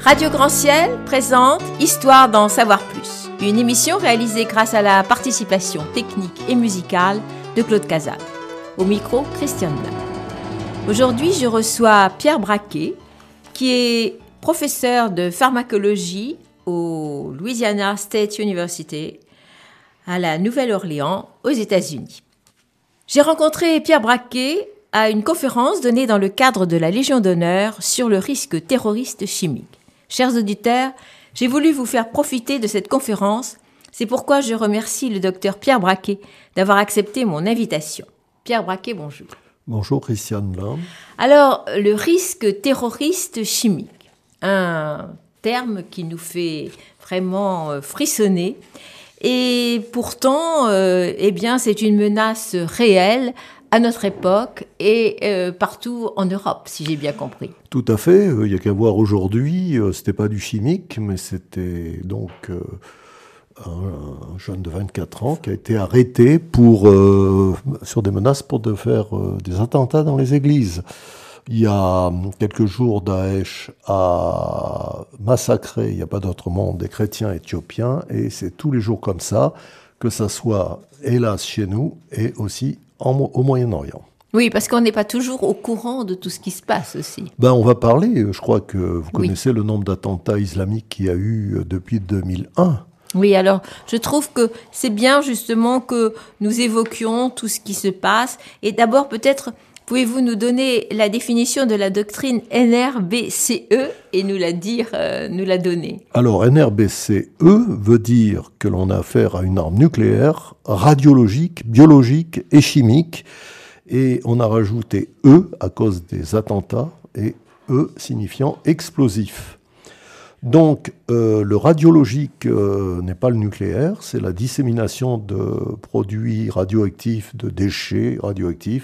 Radio Grand Ciel présente Histoire d'en savoir plus, une émission réalisée grâce à la participation technique et musicale de Claude Cazal. Au micro, Christiane Blanc. Aujourd'hui, je reçois Pierre Braquet, qui est professeur de pharmacologie au Louisiana State University à la Nouvelle-Orléans, aux États-Unis. J'ai rencontré Pierre Braquet à une conférence donnée dans le cadre de la Légion d'honneur sur le risque terroriste chimique. Chers auditeurs, j'ai voulu vous faire profiter de cette conférence. C'est pourquoi je remercie le docteur Pierre Braquet d'avoir accepté mon invitation. Pierre Braquet, bonjour. Bonjour Christiane Blanc. Alors, le risque terroriste chimique, un terme qui nous fait vraiment frissonner. Et pourtant, c'est une menace réelle à notre époque et partout en Europe, si j'ai bien compris. Tout à fait. Il n'y a qu'à voir aujourd'hui. C'était pas du chimique, mais c'était donc un jeune de 24 ans qui a été arrêté sur des menaces pour de faire des attentats dans les églises. Il y a quelques jours, Daesh a massacré, il n'y a pas d'autre mot, des chrétiens éthiopiens, et c'est tous les jours comme ça, que ça soit, hélas, chez nous, et aussi au Moyen-Orient. Oui, parce qu'on n'est pas toujours au courant de tout ce qui se passe aussi. On va parler, je crois que vous connaissez le nombre d'attentats islamiques qu'il y a eu depuis 2001. Oui, alors je trouve que c'est bien justement que nous évoquions tout ce qui se passe. Et d'abord, peut-être, pouvez-vous nous donner la définition de la doctrine NRBCE et nous la donner? Alors, NRBCE veut dire que l'on a affaire à une arme nucléaire, radiologique, biologique et chimique. Et on a rajouté E à cause des attentats et E signifiant explosif. Donc, le radiologique n'est pas le nucléaire, c'est la dissémination de produits radioactifs, de déchets radioactifs,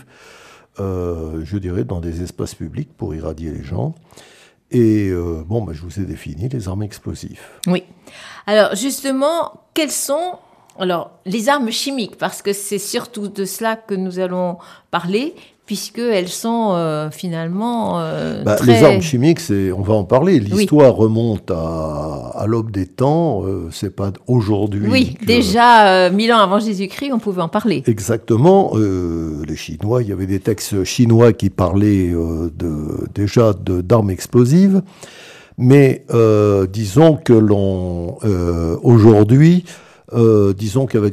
je dirais, dans des espaces publics pour irradier les gens. Et je vous ai défini les armes explosives. Oui. Alors, justement, quelles sont les armes chimiques? Parce que c'est surtout de cela que nous allons parler, puisqu'elles sont finalement très... Les armes chimiques, on va en parler. L'histoire remonte à l'aube des temps, c'est pas aujourd'hui. Oui, déjà 1000 ans avant Jésus-Christ, on pouvait en parler. Exactement. Les Chinois, il y avait des textes chinois qui parlaient déjà d'armes explosives. Mais disons que aujourd'hui... disons qu'avec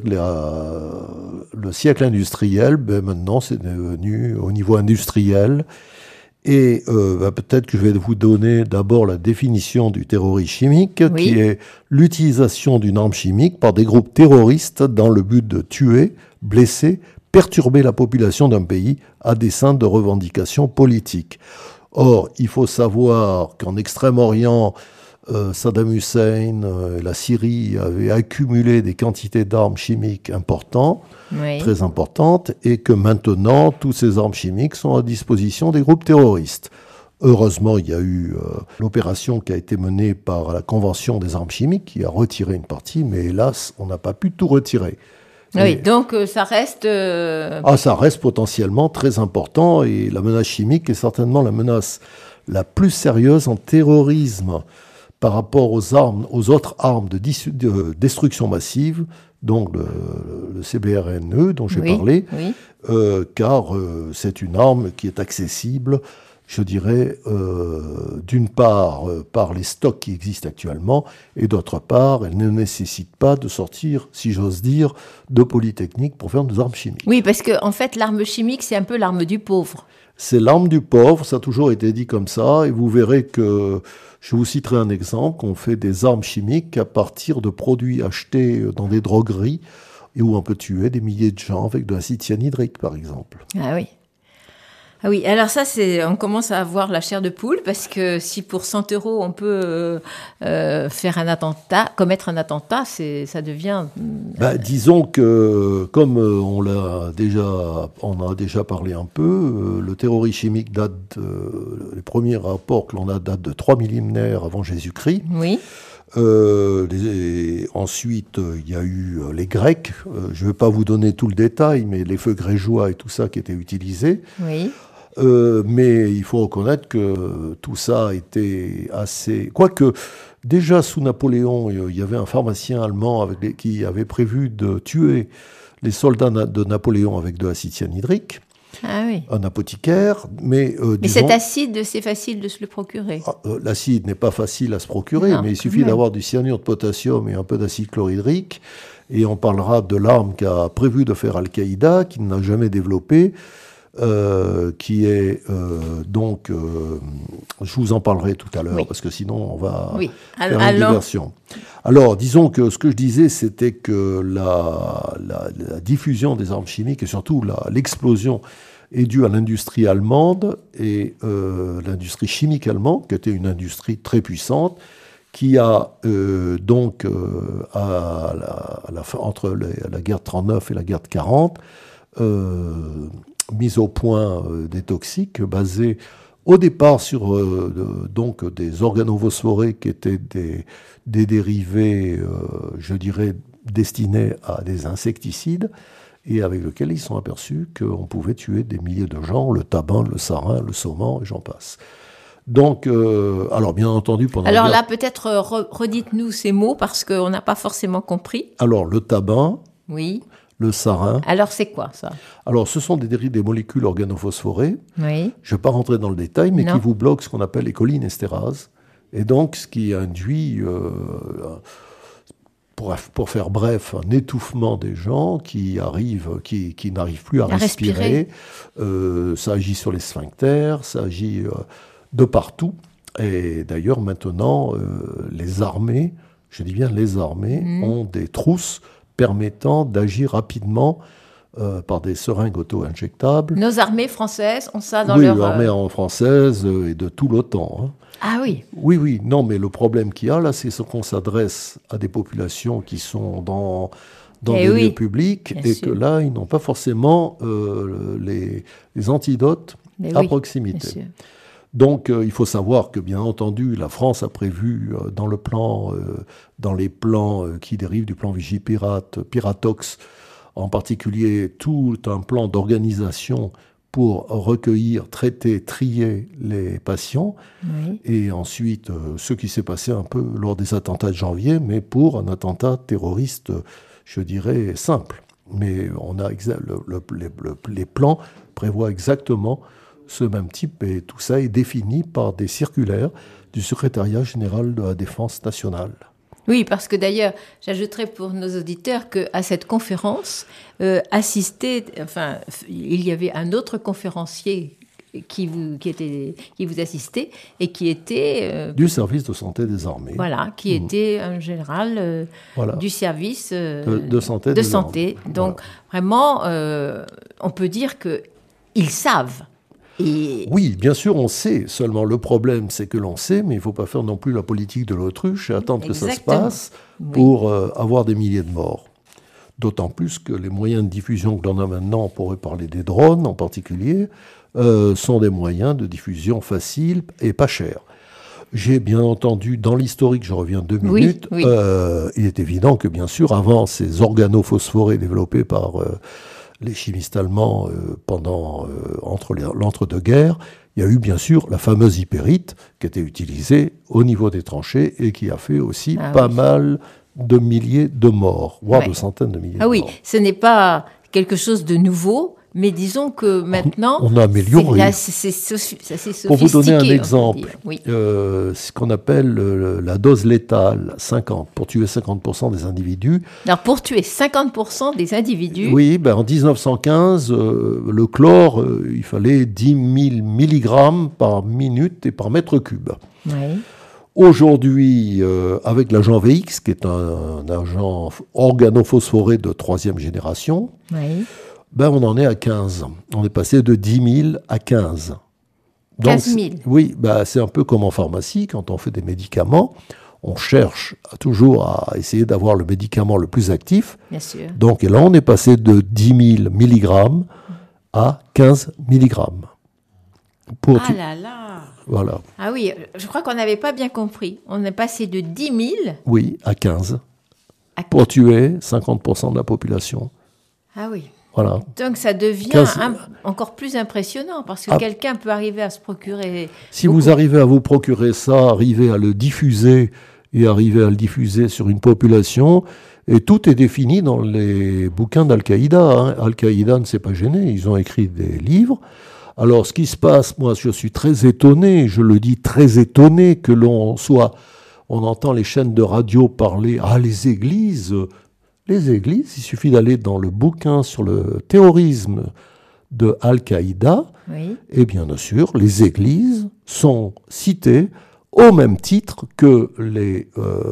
le siècle industriel, maintenant c'est devenu au niveau industriel. Et peut-être que je vais vous donner d'abord la définition du terrorisme chimique, qui est l'utilisation d'une arme chimique par des groupes terroristes dans le but de tuer, blesser, perturber la population d'un pays à des fins de revendication politique. Or, il faut savoir qu'en Extrême-Orient, Saddam Hussein, la Syrie avaient accumulé des quantités d'armes chimiques importantes, très importantes, et que maintenant, toutes ces armes chimiques sont à disposition des groupes terroristes. Heureusement, il y a eu l'opération qui a été menée par la Convention des armes chimiques, qui a retiré une partie, mais hélas, on n'a pas pu tout retirer. Oui, donc ça reste... ça reste potentiellement très important, et la menace chimique est certainement la menace la plus sérieuse en terrorisme par rapport aux autres armes de destruction massive, donc le CBRNE dont j'ai parlé, car c'est une arme qui est accessible, je dirais, d'une part par les stocks qui existent actuellement, et d'autre part, elle ne nécessite pas de sortir, si j'ose dire, de Polytechnique pour faire des armes chimiques. Oui, parce qu'en fait, l'arme chimique, c'est un peu l'arme du pauvre. C'est l'arme du pauvre, ça a toujours été dit comme ça, et vous verrez que, je vous citerai un exemple, qu'on fait des armes chimiques à partir de produits achetés dans des drogueries, et où on peut tuer des milliers de gens avec de l'acide cyanhydrique, par exemple. Ah oui. Ah oui, alors ça, on commence à avoir la chair de poule, parce que si pour 100 € on peut commettre un attentat, ça devient... disons que, comme on a déjà parlé un peu, le terrorisme chimique les premiers rapports que l'on a datent de 3 millénaires avant Jésus-Christ. Oui. Ensuite, il y a eu les Grecs. Je ne vais pas vous donner tout le détail, mais les feux grégeois et tout ça qui étaient utilisés. Oui. Mais il faut reconnaître que tout ça a été assez... Quoique, déjà sous Napoléon, il y avait un pharmacien allemand qui avait prévu de tuer les soldats de Napoléon avec de l'acide cyanhydrique. Ah oui. Un apothicaire, mais cet acide, c'est facile de se le procurer. L'acide n'est pas facile à se procurer, mais il suffit d'avoir du cyanure de potassium et un peu d'acide chlorhydrique, et on parlera de l'arme qu'a prévu de faire Al-Qaïda, qui n'a jamais développé, qui est donc... je vous en parlerai tout à l'heure, parce que sinon on va faire une diversion. Alors, disons que ce que je disais, c'était que la diffusion des armes chimiques, et surtout l'explosion, est due à l'industrie allemande, et l'industrie chimique allemande, qui était une industrie très puissante, qui a donc, entre la guerre de 39 et la guerre de 40, mis au point des toxiques basés au départ sur donc des organophosphorés qui étaient des dérivés, je dirais, destinés à des insecticides, et avec lesquels ils sont aperçus qu'on pouvait tuer des milliers de gens, le tabac, le sarin, le saumon, et j'en passe. Donc, alors bien entendu, pendant alors là, peut-être redites-nous ces mots, parce qu'on n'a pas forcément compris. Alors, le tabac, oui. Le sarin. Alors, c'est quoi, ça? Alors, ce sont des molécules organophosphorées. Oui. Je ne vais pas rentrer dans le détail, mais qui vous bloquent ce qu'on appelle les cholinestérase. Et donc, ce qui induit, pour faire bref, un étouffement des gens qui n'arrivent plus à respirer. Ça agit sur les sphincters, ça agit de partout. Et d'ailleurs, maintenant, les armées, je dis bien les armées, ont des trousses permettant d'agir rapidement par des seringues auto-injectables. Nos armées françaises ont ça dans leur... Oui, l'armée française et de tout l'OTAN. Hein. Ah oui. Oui, non, mais le problème qu'il y a là, c'est qu'on s'adresse à des populations qui sont dans des lieux publics, et que là, ils n'ont pas forcément les antidotes à proximité. Bien sûr. Donc, il faut savoir que, bien entendu, la France a prévu dans les plans qui dérivent du plan Vigipirate, Piratox, en particulier tout un plan d'organisation pour recueillir, traiter, trier les patients. Oui. Et ensuite, ce qui s'est passé un peu lors des attentats de janvier, mais pour un attentat terroriste, je dirais, simple. Mais on a les plans prévoient exactement ce même type, et tout ça est défini par des circulaires du secrétariat général de la Défense nationale. Oui, parce que d'ailleurs, j'ajouterais pour nos auditeurs qu'à cette conférence, il y avait un autre conférencier qui vous assistait et qui était... du service de santé des armées. Voilà, qui était un général du service de santé. Donc, vraiment, on peut dire qu'ils savent. Oui, bien sûr, on sait. Seulement, le problème, c'est que l'on sait, mais il ne faut pas faire non plus la politique de l'autruche et attendre que ça se passe pour avoir des milliers de morts. D'autant plus que les moyens de diffusion que l'on a maintenant, on pourrait parler des drones en particulier, sont des moyens de diffusion faciles et pas chers. J'ai bien entendu, dans l'historique, je reviens 2 minutes, il est évident que, bien sûr, avant ces organophosphorés développés par... les chimistes allemands entre l'entre-deux-guerres, il y a eu bien sûr la fameuse hypérite qui était utilisée au niveau des tranchées et qui a fait aussi pas mal de milliers de morts, voire de centaines de milliers de morts. Ah oui, ce n'est pas quelque chose de nouveau, mais disons que maintenant... On a amélioré. C'est sophistiqué. Pour vous donner un exemple, ce qu'on appelle la dose létale, 50, pour tuer 50% des individus. Alors, pour tuer 50% des individus... Oui, en 1915, le chlore, il fallait 10 000 milligrammes par minute et par mètre cube. Oui. Aujourd'hui, avec l'agent VX, qui est un agent organophosphoré de 3e génération, on en est à 15. On est passé de 10 000 à 15. Donc, 15 000. Oui, c'est un peu comme en pharmacie, quand on fait des médicaments, on cherche toujours à essayer d'avoir le médicament le plus actif. Bien sûr. Donc, et là, on est passé de 10 000 milligrammes à 15 milligrammes. Là là. Voilà. Ah oui, je crois qu'on n'avait pas bien compris. On est passé de 10 000... Oui, à 15. Pour tuer 50% de la population. Ah oui. Voilà. Donc ça devient encore plus impressionnant parce que quelqu'un peut arriver à se procurer. Si vous arrivez à vous procurer ça, arriver à le diffuser et arriver à le diffuser sur une population, et tout est défini dans les bouquins d'Al-Qaïda. Hein. Al-Qaïda ne s'est pas gêné, ils ont écrit des livres. Alors ce qui se passe, moi je suis très étonné, je le dis très étonné que on entend les chaînes de radio parler, les églises, il suffit d'aller dans le bouquin sur le terrorisme de Al-Qaïda, oui. Et bien sûr, les églises sont citées au même titre que les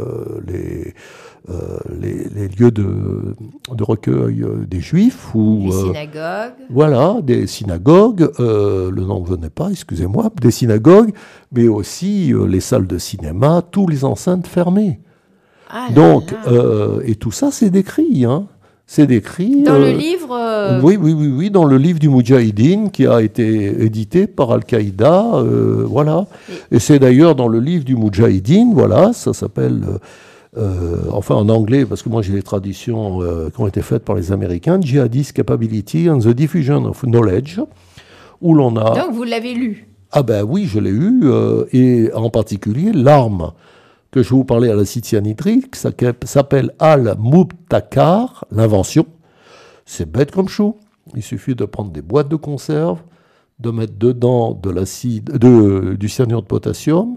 lieux de recueil des Juifs. Ou, des synagogues. Voilà, des synagogues, le nom ne venait pas, excusez-moi, des synagogues, mais aussi les salles de cinéma, tous les enceintes fermées. Donc, et tout ça, c'est décrit, hein. C'est décrit. Dans le livre Oui, dans le livre du Moudjahidine qui a été édité par Al-Qaïda, voilà. Et c'est d'ailleurs dans le livre du Moudjahidine, voilà, ça s'appelle, enfin en anglais, parce que moi j'ai les traductions qui ont été faites par les Américains, Jihadist Capability and the Diffusion of Knowledge, où l'on a... Donc vous l'avez lu? Ah ben oui, je l'ai eu, et en particulier l'arme que je vais vous parler à l'acide cyanhydrique, ça s'appelle Al-Mubtakar, l'invention. C'est bête comme chou. Il suffit de prendre des boîtes de conserve, de mettre dedans de du cyanure de potassium,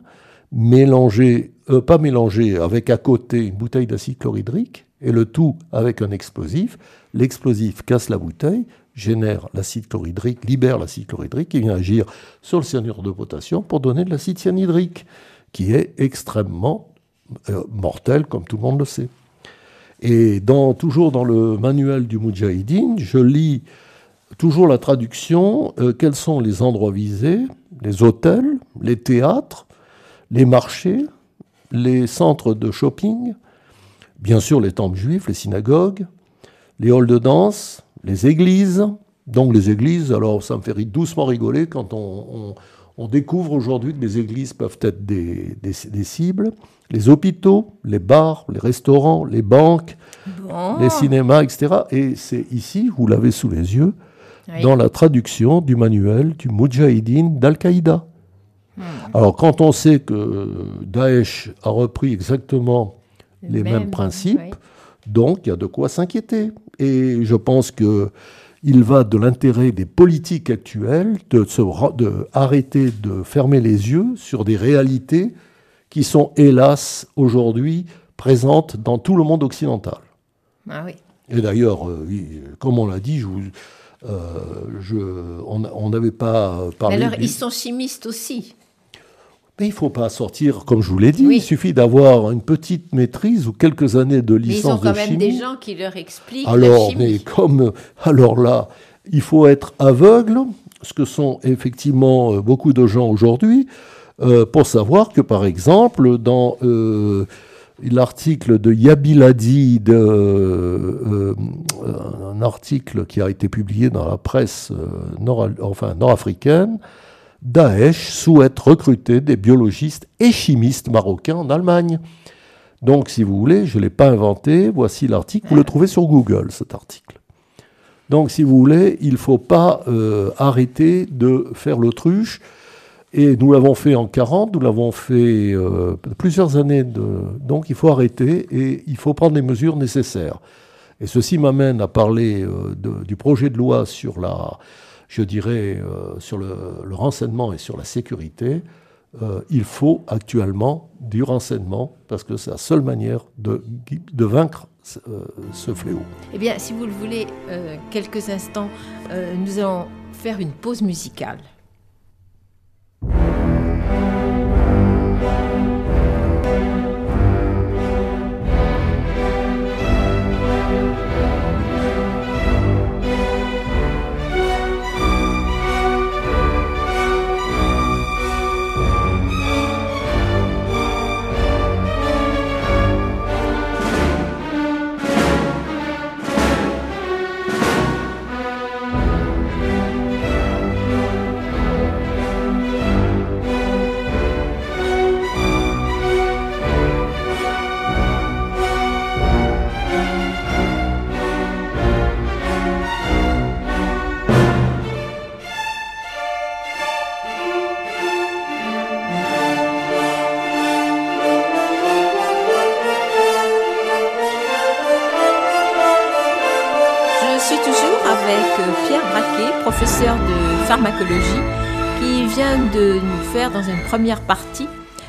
pas mélanger avec à côté une bouteille d'acide chlorhydrique, et le tout avec un explosif. L'explosif casse la bouteille, génère l'acide chlorhydrique, libère l'acide chlorhydrique, qui vient agir sur le cyanure de potassium pour donner de l'acide cyanhydrique, qui est extrêmement mortel, comme tout le monde le sait. Et toujours dans le manuel du Moudjahidine, je lis toujours la traduction, quels sont les endroits visés, les hôtels, les théâtres, les marchés, les centres de shopping, bien sûr les temples juifs, les synagogues, les halls de danse, les églises. Donc les églises, alors ça me fait doucement rigoler quand on découvre aujourd'hui que les églises peuvent être des cibles, les hôpitaux, les bars, les restaurants, les banques, les cinémas, etc. Et c'est ici, vous l'avez sous les yeux, dans la traduction du manuel du Moudjahidine d'Al-Qaïda. Alors quand on sait que Daesh a repris exactement les mêmes principes, donc il y a de quoi s'inquiéter. Et je pense que il va de l'intérêt des politiques actuelles de arrêter de fermer les yeux sur des réalités qui sont, hélas, aujourd'hui présentes dans tout le monde occidental. Ah oui. Et d'ailleurs, comme on l'a dit, on n'avait pas parlé... Mais alors, ils sont chimistes aussi. Mais il ne faut pas sortir, comme je vous l'ai dit, il suffit d'avoir une petite maîtrise ou quelques années de licence de chimie. Mais ils ont quand même des gens qui leur expliquent la chimie. Alors là, il faut être aveugle, ce que sont effectivement beaucoup de gens aujourd'hui, pour savoir que, par exemple, dans l'article de Yabiladi, un article qui a été publié dans la presse nord-africaine, Daesh souhaite recruter des biologistes et chimistes marocains en Allemagne. Donc, si vous voulez, je ne l'ai pas inventé, voici l'article, vous le trouvez sur Google, cet article. Donc, si vous voulez, il ne faut pas arrêter de faire l'autruche. Et nous l'avons fait en 40, nous l'avons fait plusieurs années. Donc, il faut arrêter et il faut prendre les mesures nécessaires. Et ceci m'amène à parler du projet de loi sur sur le renseignement et sur la sécurité. Il faut actuellement du renseignement parce que c'est la seule manière de vaincre ce fléau. Eh bien, si vous le voulez, quelques instants, nous allons faire une pause musicale. avec Pierre Braquet, professeur de pharmacologie, qui vient de nous faire, dans une première partie,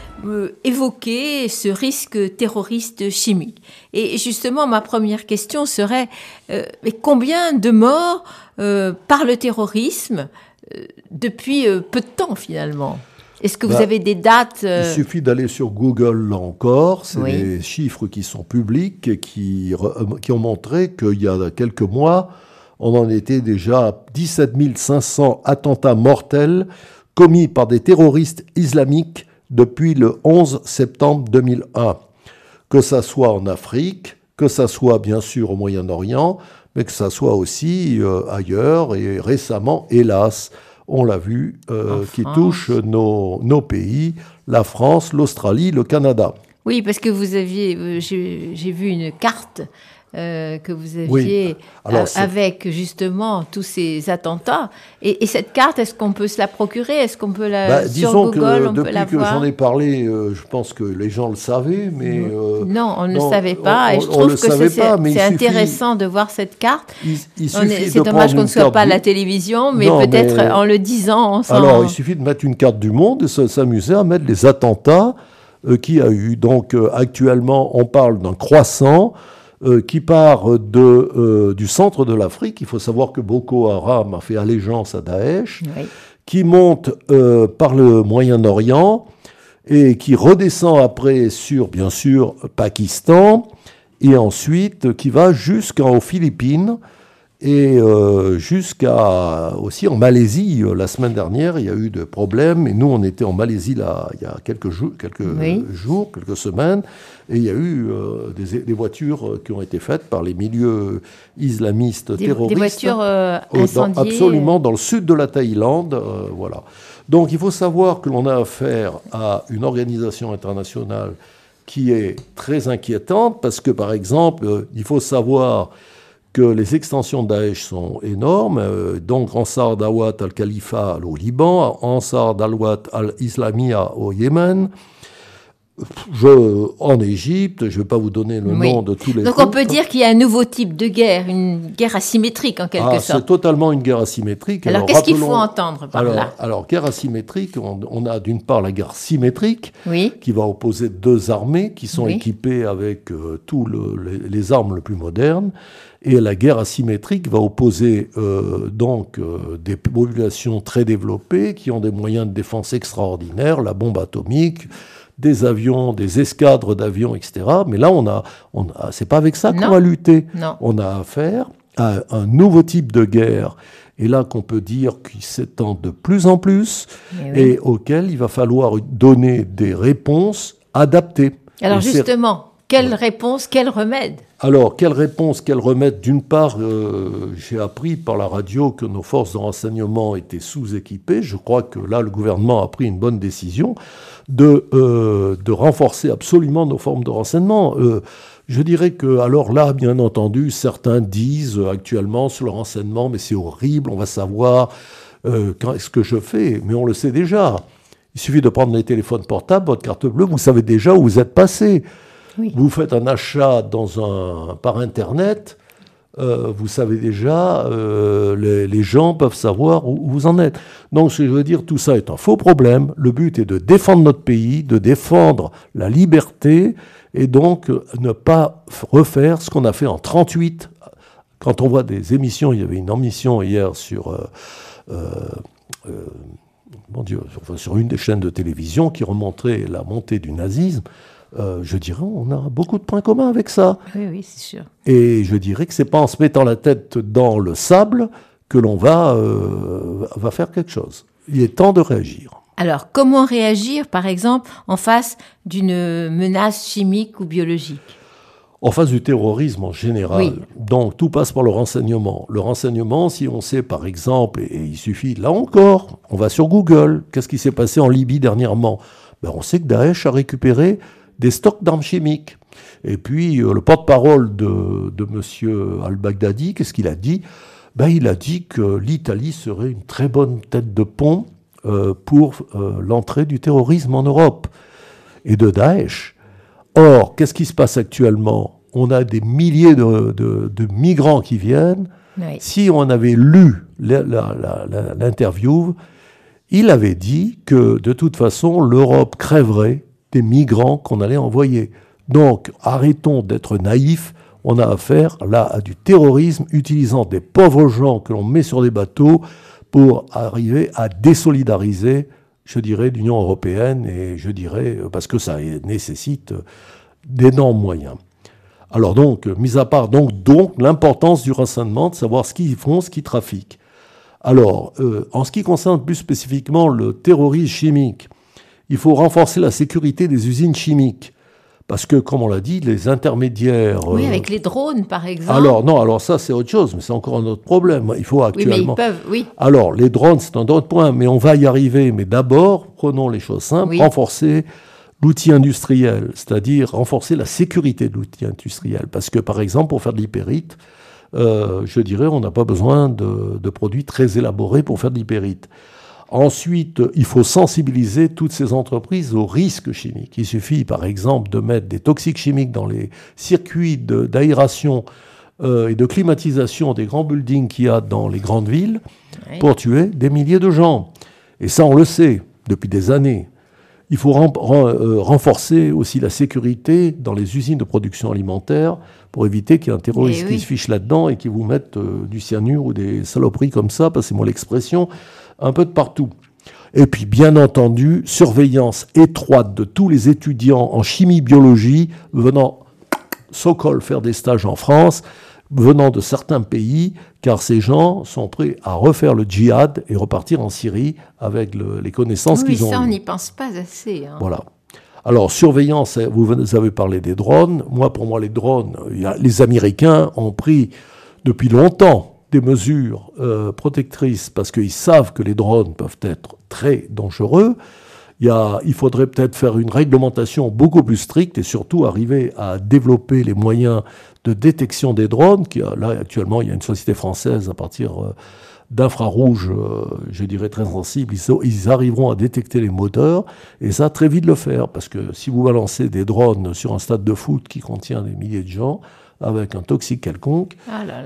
évoquer ce risque terroriste chimique. Et justement, ma première question serait mais combien de morts par le terrorisme depuis peu de temps finalement? Est-ce que vous avez des dates Il suffit d'aller sur Google là encore, c'est des chiffres qui sont publics et qui ont montré qu'il y a quelques mois, on en était déjà à 17 500 attentats mortels commis par des terroristes islamiques depuis le 11 septembre 2001. Que ça soit en Afrique, que ça soit bien sûr au Moyen-Orient, mais que ça soit aussi ailleurs et récemment, hélas, on l'a vu, qui touche nos pays, la France, l'Australie, le Canada. Oui, parce que vous aviez, j'ai vu une carte que vous aviez avec justement tous ces attentats. Et cette carte, est-ce qu'on peut se la procurer? Est-ce qu'on peut la sur Google, on peut la voir? Depuis que j'en ai parlé, je pense que les gens le savaient, mais non, on ne le savait pas. Et je trouve que c'est intéressant de voir cette carte. C'est dommage qu'on ne soit pas à la télévision, mais peut-être en le disant, on s'en... Alors, il suffit de mettre une carte du monde et s'amuser à mettre les attentats qu'il y a eu. Donc, actuellement, on parle d'un croissant qui part du centre de l'Afrique. Il faut savoir que Boko Haram a fait allégeance à Daesh, qui monte par le Moyen-Orient et qui redescend après sur, bien sûr, Pakistan, et ensuite qui va jusqu'aux Philippines et jusqu'à aussi en Malaisie. La semaine dernière, il y a eu des problèmes, et nous, on était en Malaisie là, il y a quelques jours, quelques semaines, et il y a eu des voitures qui ont été faites par les milieux islamistes terroristes. Des voitures incendiées. Absolument, dans le sud de la Thaïlande, voilà. Donc, il faut savoir que l'on a affaire à une organisation internationale qui est très inquiétante, parce que, par exemple, il faut savoir que les extensions de Daesh sont énormes, donc Ansar Dawat al-Khalifa au Liban, Ansar Dawat al-Islamiyya au Yémen, en Égypte, je ne vais pas vous donner le nom de tous les Donc groupes. On peut dire qu'il y a un nouveau type de guerre, une guerre asymétrique en quelque sorte. C'est totalement une guerre asymétrique. Alors qu'est-ce qu'il faut entendre par là? Alors, guerre asymétrique, on a d'une part la guerre symétrique, qui va opposer deux armées qui sont équipées avec tous les armes les plus modernes. Et la guerre asymétrique va opposer des populations très développées qui ont des moyens de défense extraordinaires, la bombe atomique, des avions, des escadres d'avions, etc. Mais là, c'est pas avec ça qu'on va lutter. Non. On a affaire à un nouveau type de guerre, et là qu'on peut dire qu'il s'étend de plus en plus, et auquel il va falloir donner des réponses adaptées. Alors justement, quelle réponse, quel remède? Alors, quelle réponse, quel remède? D'une part, j'ai appris par la radio que nos forces de renseignement étaient sous-équipées. Je crois que là, le gouvernement a pris une bonne décision de renforcer absolument nos formes de renseignement. Je dirais que, alors là, bien entendu, certains disent actuellement sur le renseignement, mais c'est horrible, on va savoir quand est-ce que je fais. Mais on le sait déjà. Il suffit de prendre les téléphones portables, votre carte bleue, vous savez déjà où vous êtes passé. Oui. Vous faites un achat par Internet, vous savez déjà, les gens peuvent savoir où vous en êtes. Donc, je veux dire, tout ça est un faux problème. Le but est de défendre notre pays, de défendre la liberté, et donc ne pas refaire ce qu'on a fait en 1938. Quand on voit des émissions, il y avait une émission hier sur... sur une des chaînes de télévision qui remontrait la montée du nazisme. Je dirais, on a beaucoup de points communs avec ça. Oui, c'est sûr. Et je dirais que c'est pas en se mettant la tête dans le sable que l'on va faire quelque chose. Il est temps de réagir. Alors, comment réagir, par exemple, en face d'une menace chimique ou biologique? En face du terrorisme en général. Oui. Donc, tout passe par le renseignement. Le renseignement, si on sait, par exemple, et il suffit, là encore, on va sur Google. Qu'est-ce qui s'est passé en Libye dernièrement? On sait que Daesh a récupéré des stocks d'armes chimiques. Et puis, le porte-parole de M. al-Baghdadi, qu'est-ce qu'il a dit? Il a dit que l'Italie serait une très bonne tête de pont pour l'entrée du terrorisme en Europe et de Daesh. Or, qu'est-ce qui se passe actuellement? on a des milliers de migrants qui viennent. Oui. Si on avait lu l'interview, il avait dit que de toute façon, l'Europe crèverait des migrants qu'on allait envoyer. Donc, arrêtons d'être naïfs. On a affaire là à du terrorisme utilisant des pauvres gens que l'on met sur des bateaux pour arriver à désolidariser, je dirais, l'Union européenne, et je dirais, parce que ça nécessite d'énormes moyens. Alors donc, mis à part donc l'importance du renseignement, de savoir ce qu'ils font, ce qu'ils trafiquent. Alors, en ce qui concerne plus spécifiquement le terrorisme chimique, il faut renforcer la sécurité des usines chimiques. Parce que, comme on l'a dit, les intermédiaires... Oui, avec les drones, par exemple. Alors ça, c'est autre chose, mais c'est encore un autre problème. Il faut actuellement... Oui, mais ils peuvent, oui. Alors, les drones, c'est un autre point, mais on va y arriver. Mais d'abord, prenons les choses simples, oui. Renforcer l'outil industriel, c'est-à-dire renforcer la sécurité de l'outil industriel. Parce que, par exemple, pour faire de l'hypérite, je dirais, on n'a pas besoin de produits très élaborés pour faire de l'hypérite. Ensuite, il faut sensibiliser toutes ces entreprises aux risques chimiques. Il suffit, par exemple, de mettre des toxiques chimiques dans les circuits d'aération et de climatisation des grands buildings qu'il y a dans les grandes villes pour tuer des milliers de gens. Et ça, on le sait depuis des années. Il faut renforcer aussi la sécurité dans les usines de production alimentaire pour éviter qu'il y ait un terroriste qui se fiche là-dedans et qui vous mette du cyanure ou des saloperies comme ça, passez-moi l'expression, un peu de partout. Et puis, bien entendu, surveillance étroite de tous les étudiants en chimie-biologie venant, so-called, faire des stages en France, venant de certains pays, car ces gens sont prêts à refaire le djihad et repartir en Syrie avec les connaissances qu'ils ont. Oui, ça, on n'y pense pas assez. Hein. Voilà. Alors, surveillance, vous avez parlé des drones. Pour moi, les drones, les Américains ont pris depuis longtemps des mesures protectrices parce qu'ils savent que les drones peuvent être très dangereux. Il faudrait peut-être faire une réglementation beaucoup plus stricte et surtout arriver à développer les moyens de détection des drones. Là, actuellement, il y a une société française à partir d'infrarouge, je dirais très sensible. Ils arriveront à détecter les moteurs et ça, très vite le faire. Parce que si vous balancez des drones sur un stade de foot qui contient des milliers de gens, avec un toxique quelconque,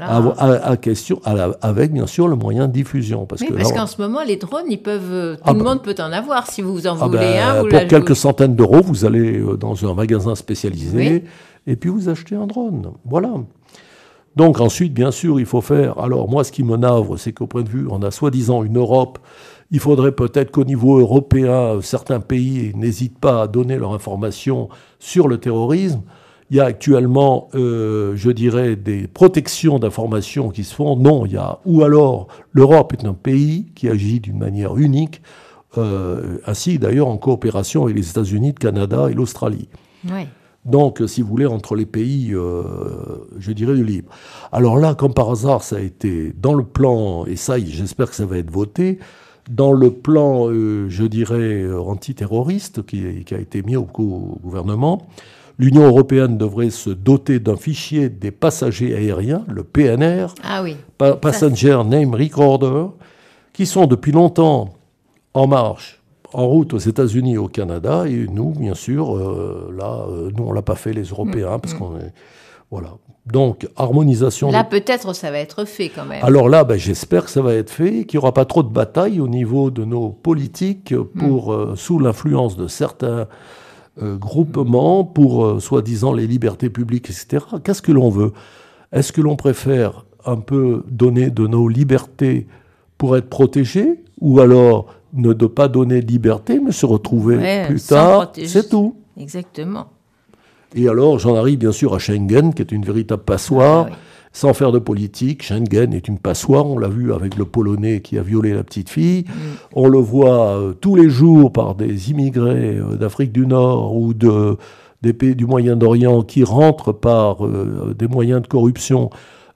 avec bien sûr le moyen de diffusion. Parce qu'en ce moment, les drones, ils peuvent, tout le monde peut en avoir. Si vous en voulez un, pour quelques centaines d'euros, vous allez dans un magasin spécialisé et puis vous achetez un drone. Voilà. Donc ensuite, bien sûr, il faut faire... Alors moi, ce qui me navre, c'est qu'au point de vue, on a soi-disant une Europe, il faudrait peut-être qu'au niveau européen, certains pays n'hésitent pas à donner leur information sur le terrorisme. Il y a actuellement, je dirais, des protections d'informations qui se font. Non, ou alors l'Europe est un pays qui agit d'une manière unique, ainsi d'ailleurs en coopération avec les États-Unis, le Canada et l'Australie. Oui. Donc, si vous voulez, entre les pays, je dirais, du libre. Alors là, comme par hasard, ça a été dans le plan, et ça, j'espère que ça va être voté, dans le plan, je dirais, antiterroriste qui a été mis au gouvernement. L'Union européenne devrait se doter d'un fichier des passagers aériens, le PNR, Passenger Name Recorder, qui sont depuis longtemps en marche, en route aux États-Unis et au Canada. Et nous, bien sûr, nous, on ne l'a pas fait, les Européens, parce qu'on est... Voilà. Donc, harmonisation... Là, peut-être, ça va être fait quand même. Alors là, j'espère que ça va être fait, qu'il n'y aura pas trop de batailles au niveau de nos politiques pour, sous l'influence de certains... groupement pour, soi-disant, les libertés publiques, etc. Qu'est-ce que l'on veut ? Est-ce que l'on préfère un peu donner de nos libertés pour être protégé, ou alors ne pas donner de liberté, mais se retrouver plus tard, protéger. C'est tout. Exactement. Et alors, j'en arrive bien sûr à Schengen, qui est une véritable passoire. Sans faire de politique, Schengen est une passoire. On l'a vu avec le Polonais qui a violé la petite fille. On le voit tous les jours par des immigrés d'Afrique du Nord ou des pays du Moyen-Orient qui rentrent par des moyens de corruption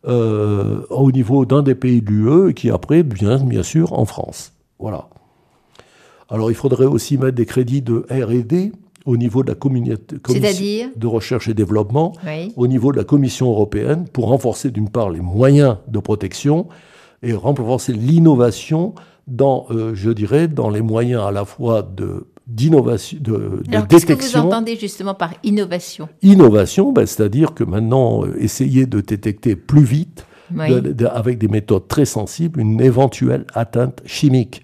au niveau d'un des pays de l'UE et qui après viennent bien sûr en France. Voilà. Alors il faudrait aussi mettre des crédits de R&D au niveau de la commission de recherche et développement, au niveau de la Commission européenne, pour renforcer d'une part les moyens de protection et renforcer l'innovation dans, je dirais, dans les moyens à la fois de d'innovation, de Alors, détection. qu'est-ce que vous entendez justement par innovation ? Innovation, c'est-à-dire que maintenant, essayer de détecter plus vite, avec des méthodes très sensibles, une éventuelle attaque chimique.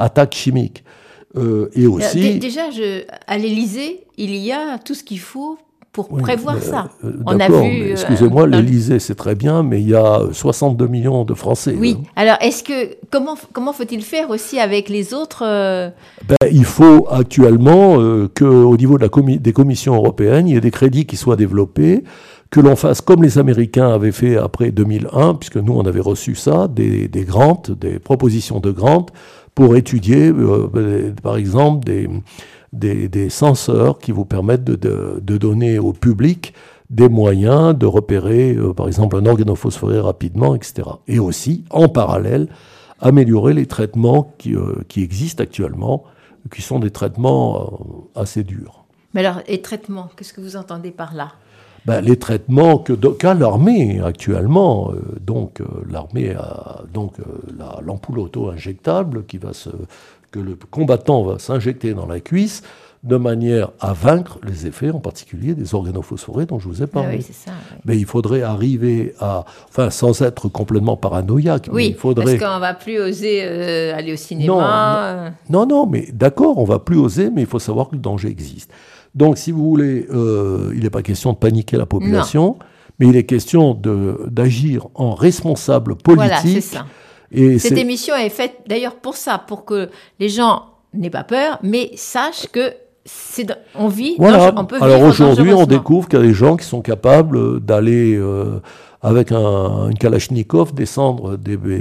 Et aussi... Déjà, à l'Élysée, il y a tout ce qu'il faut pour prévoir ça. On a vu... excusez-moi, l'Élysée, c'est très bien, mais il y a 62 millions de Français. Oui. Alors, comment faut-il faire aussi avec les autres il faut actuellement qu'au niveau des commissions européennes, il y ait des crédits qui soient développés, que l'on fasse comme les Américains avaient fait après 2001, puisque nous, on avait reçu ça, des propositions de grants pour étudier, par exemple, des senseurs qui vous permettent de donner au public des moyens de repérer, par exemple, un organophosphoré rapidement, etc. Et aussi, en parallèle, améliorer les traitements qui existent actuellement, qui sont des traitements assez durs. Mais alors, les traitements, qu'est-ce que vous entendez par là ? Les traitements qu'a l'armée actuellement. L'armée a l'ampoule auto-injectable que le combattant va s'injecter dans la cuisse de manière à vaincre les effets, en particulier des organophosphorés dont je vous ai parlé. Oui, c'est ça. Oui. Mais il faudrait arriver sans être complètement paranoïaque. Oui, il faudrait... parce qu'on ne va plus oser aller au cinéma. Non, mais d'accord, on ne va plus oser, mais il faut savoir que le danger existe. Donc, si vous voulez, il n'est pas question de paniquer la population, mais il est question d'agir en responsable politique. Voilà, c'est ça. Et cette émission est faite d'ailleurs pour ça, pour que les gens n'aient pas peur, mais sachent que on vit, on peut vivre. Alors aujourd'hui, on découvre qu'il y a des gens qui sont capables d'aller avec une Kalachnikov descendre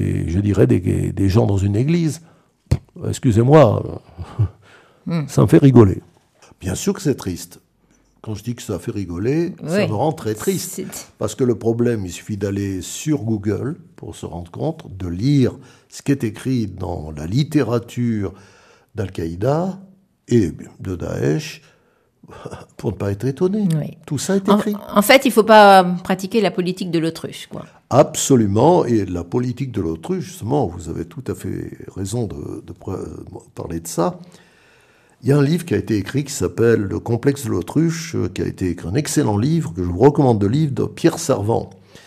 des gens dans une église. Excusez-moi, ça me fait rigoler. Bien sûr que c'est triste. Quand je dis que ça fait rigoler, ça me rend très triste. Parce que le problème, il suffit d'aller sur Google pour se rendre compte, de lire ce qui est écrit dans la littérature d'Al-Qaïda et de Daesh pour ne pas être étonné. Oui. Tout ça est écrit. En fait, il ne faut pas pratiquer la politique de l'autruche, quoi. Absolument. Et la politique de l'autruche, justement, vous avez tout à fait raison de parler de ça. Il y a un livre qui a été écrit qui s'appelle « Le complexe de l'autruche », qui a été écrit, un excellent livre que je vous recommande de lire, de Pierre Servant.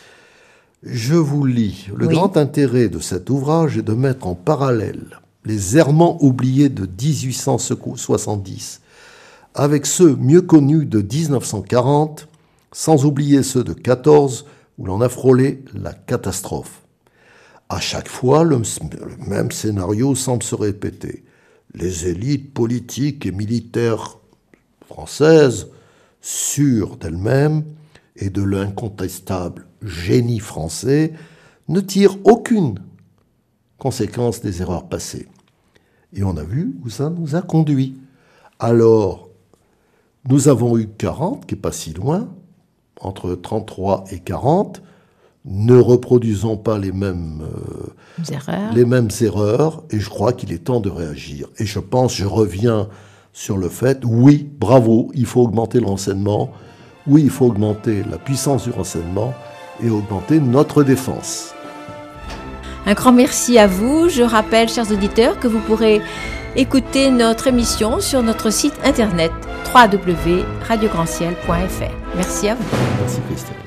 Je vous lis. Le grand intérêt de cet ouvrage est de mettre en parallèle les errements oubliés de 1870 avec ceux mieux connus de 1940, sans oublier ceux de 14 où l'on a frôlé la catastrophe. À chaque fois, le même scénario semble se répéter. Les élites politiques et militaires françaises, sûres d'elles-mêmes et de l'incontestable génie français, ne tirent aucune conséquence des erreurs passées. Et on a vu où ça nous a conduit. Alors, nous avons eu 40, qui n'est pas si loin, entre 33 et 40. Ne reproduisons pas les mêmes erreurs, et je crois qu'il est temps de réagir. Et je reviens sur le fait, oui, bravo, il faut augmenter le renseignement, oui, il faut augmenter la puissance du renseignement et augmenter notre défense. Un grand merci à vous. Je rappelle, chers auditeurs, que vous pourrez écouter notre émission sur notre site internet www.radiograndciel.fr. Merci à vous. Merci Christine.